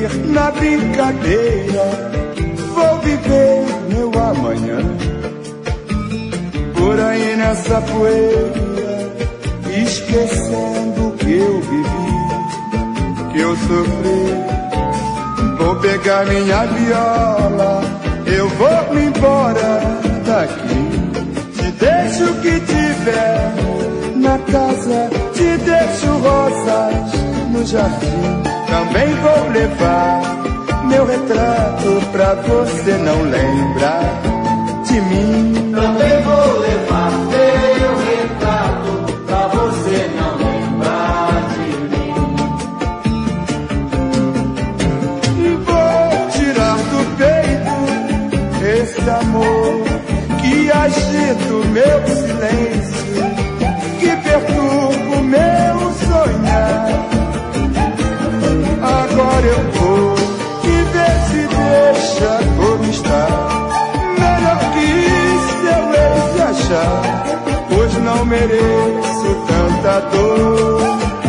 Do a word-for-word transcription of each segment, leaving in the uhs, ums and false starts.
rir na brincadeira, vou viver meu amanhã. Por aí nessa poeira, esquecendo o que eu vivi, que eu sofri. Vou pegar minha viola, eu vou me embora daqui. Te deixo o que tiver na casa, te deixo rosas no jardim. Também vou levar meu retrato pra você não lembrar de mim. Também vou levar meu retrato pra você não lembrar de mim. Vou tirar do peito esse amor que agita o meu silêncio, que perturba o meu sonhar. Agora eu vou te ver se deixa como está. Melhor que seu ex de achar, pois não mereço tanta dor.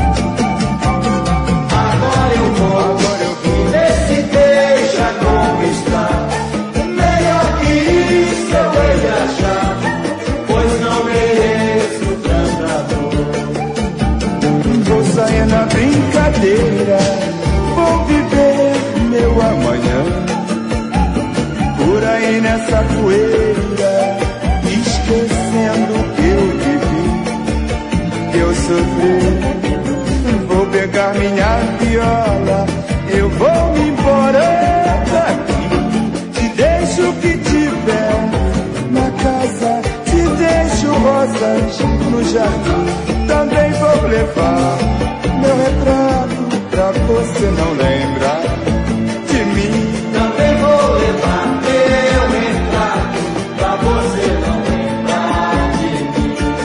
Agora eu vou, Agora eu vou te ver se deixa como está. Melhor que seu ex de achar, pois não mereço tanta dor. vou sair na brincadeira, vou viver meu amanhã. Por aí nessa poeira, esquecendo o que eu vivi, que eu sofri. Vou pegar minha viola, eu vou me embora daqui. Te deixo o que tiver na casa, te deixo rosas no jardim. Também vou levar meu retrato pra você não lembrar de mim. Também vou levar meu retrato pra você não lembrar de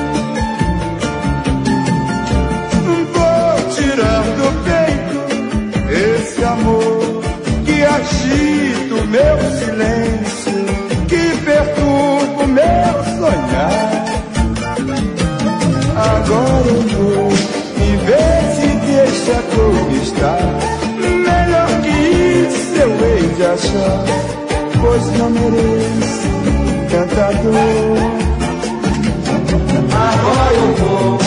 mim. Vou tirar do peito esse amor que agita o meu silêncio, que perturba o meu sonhar. Agora eu vou e ver se deixa como está. Melhor que seu ex de achar, pois não mereço tanta dor. Agora eu vou